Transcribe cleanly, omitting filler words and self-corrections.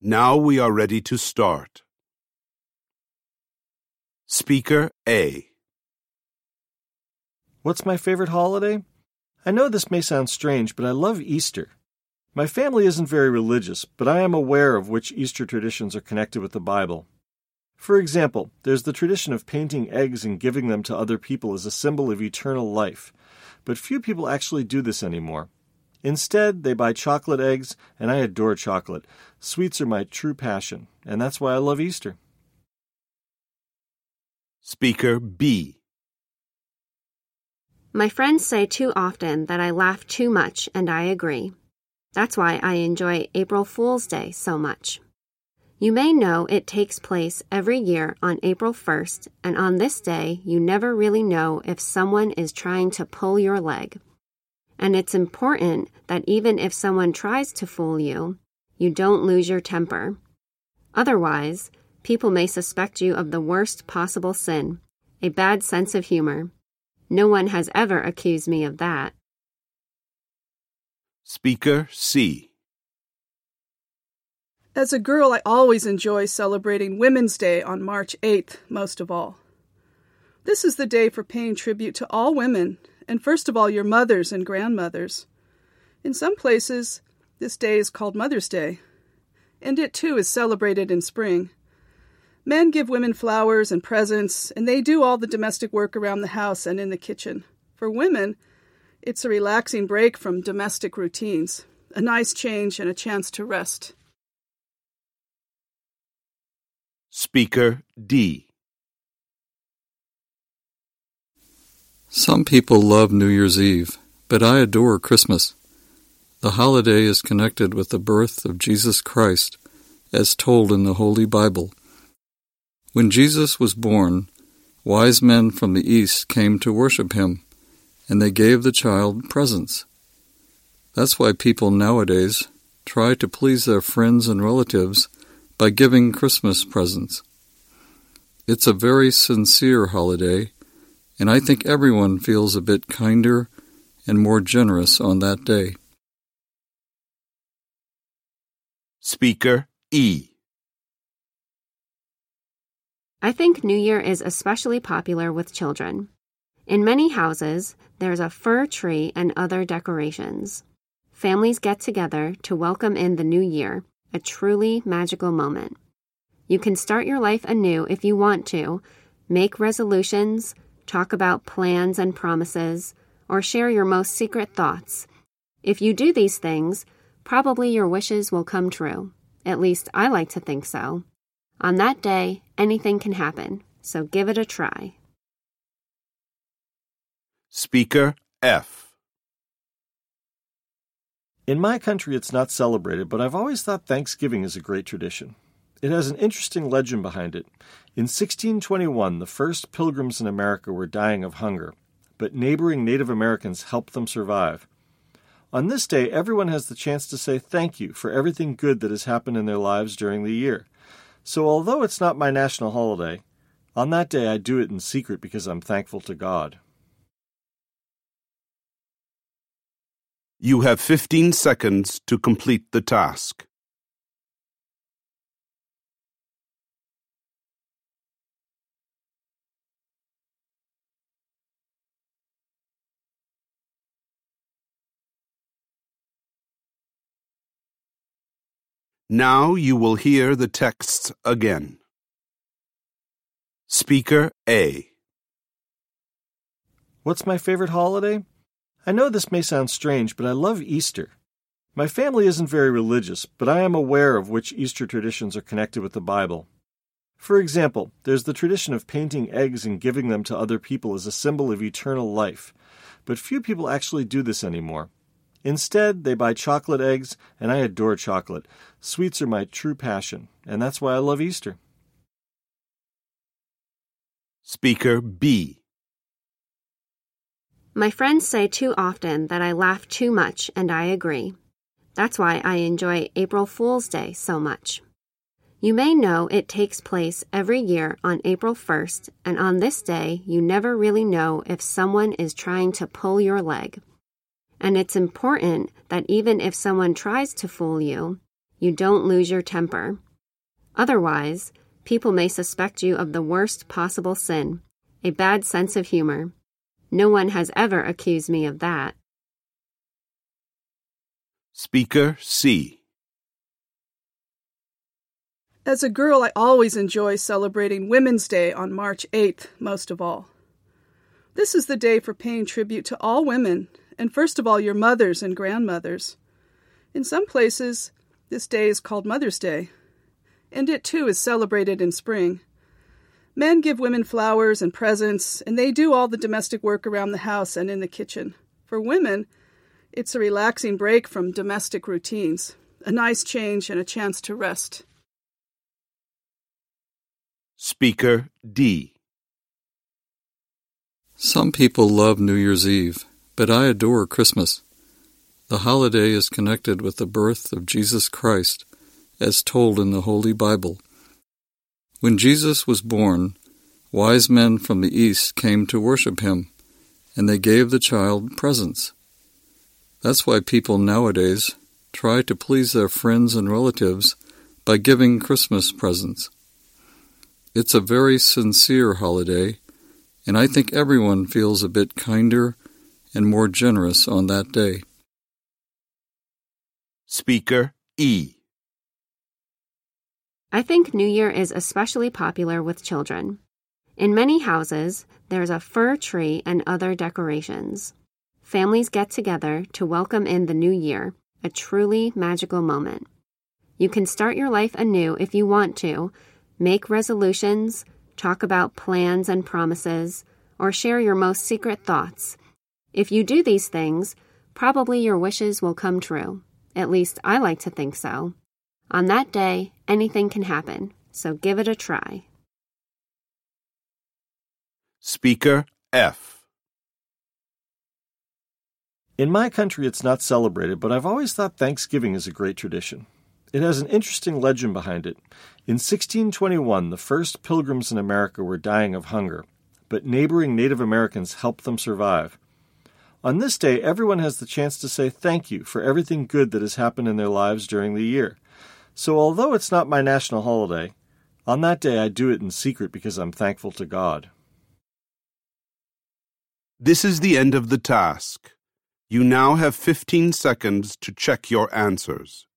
Now we are ready to start. Speaker A. What's my favorite holiday? I know this may sound strange, but I love Easter. My family isn't very religious, but I am aware of which Easter traditions are connected with the Bible. For example, there's the tradition of painting eggs and giving them to other people as a symbol of eternal life, but few people actually do this anymore. Instead, they buy chocolate eggs, and I adore chocolate. Sweets are my true passion, and that's why I love Easter. Speaker B. My friends say too often that I laugh too much, and I agree. That's why I enjoy April Fool's Day so much. You may know it takes place every year on April 1st, and on this day, you never really know if someone is trying to pull your leg. And it's important that even if someone tries to fool you, you don't lose your temper. Otherwise, people may suspect you of the worst possible sin, a bad sense of humor. No one has ever accused me of that. Speaker C. As a girl, I always enjoy celebrating Women's Day on March 8th, most of all. This is the day for paying tribute to all women, and first of all, your mothers and grandmothers. In some places, this day is called Mother's Day, and it too is celebrated in spring. Men give women flowers and presents, and they do all the domestic work around the house and in the kitchen. For women, it's a relaxing break from domestic routines, a nice change and a chance to rest. Speaker D. Some people love New Year's Eve, but I adore Christmas. The holiday is connected with the birth of Jesus Christ, as told in the Holy Bible. When Jesus was born, wise men from the east came to worship him, and they gave the child presents. That's why people nowadays try to please their friends and relatives by giving Christmas presents. It's a very sincere holiday, and I think everyone feels a bit kinder and more generous on that day. Speaker E. I think New Year is especially popular with children. In many houses, there's a fir tree and other decorations. Families get together to welcome in the new year, a truly magical moment. You can start your life anew if you want to, make resolutions, talk about plans and promises, or share your most secret thoughts. If you do these things, probably your wishes will come true. At least I like to think so. On that day, anything can happen, so give it a try. Speaker F. In my country, it's not celebrated, but I've always thought Thanksgiving is a great tradition. It has an interesting legend behind it. In 1621, the first pilgrims in America were dying of hunger, but neighboring Native Americans helped them survive. On this day, everyone has the chance to say thank you for everything good that has happened in their lives during the year. So although it's not my national holiday, on that day I do it in secret because I'm thankful to God. You have 15 seconds to complete the task. Now you will hear the texts again. Speaker A. What's my favorite holiday? I know this may sound strange, but I love Easter. My family isn't very religious, but I am aware of which Easter traditions are connected with the Bible. For example, there's the tradition of painting eggs and giving them to other people as a symbol of eternal life, but few people actually do this anymore. Instead, they buy chocolate eggs, and I adore chocolate. Sweets are my true passion, and that's why I love Easter. Speaker B. My friends say too often that I laugh too much, and I agree. That's why I enjoy April Fool's Day so much. You may know it takes place every year on April 1st, and on this day, you never really know if someone is trying to pull your leg. And it's important that even if someone tries to fool you, you don't lose your temper. Otherwise, people may suspect you of the worst possible sin, a bad sense of humor. No one has ever accused me of that. Speaker C. As a girl, I always enjoy celebrating Women's Day on March 8th, most of all. This is the day for paying tribute to all women, and first of all, your mothers and grandmothers. In some places, this day is called Mother's Day, and it too is celebrated in spring. Men give women flowers and presents, and they do all the domestic work around the house and in the kitchen. For women, it's a relaxing break from domestic routines, a nice change and a chance to rest. Speaker D. Some people love New Year's Eve, but I adore Christmas. The holiday is connected with the birth of Jesus Christ, as told in the Holy Bible. When Jesus was born, wise men from the East came to worship him, and they gave the child presents. That's why people nowadays try to please their friends and relatives by giving Christmas presents. It's a very sincere holiday, and I think everyone feels a bit kinder and more generous on that day. Speaker E. I think New Year is especially popular with children. In many houses, there's a fir tree and other decorations. Families get together to welcome in the new year, a truly magical moment. You can start your life anew if you want to, make resolutions, talk about plans and promises, or share your most secret thoughts. If you do these things, probably your wishes will come true. At least I like to think so. On that day, anything can happen, so give it a try. Speaker F. In my country, it's not celebrated, but I've always thought Thanksgiving is a great tradition. It has an interesting legend behind it. In 1621, the first pilgrims in America were dying of hunger, but neighboring Native Americans helped them survive. On this day, everyone has the chance to say thank you for everything good that has happened in their lives during the year. So although it's not my national holiday, on that day I do it in secret because I'm thankful to God. This is the end of the task. You now have 15 seconds to check your answers.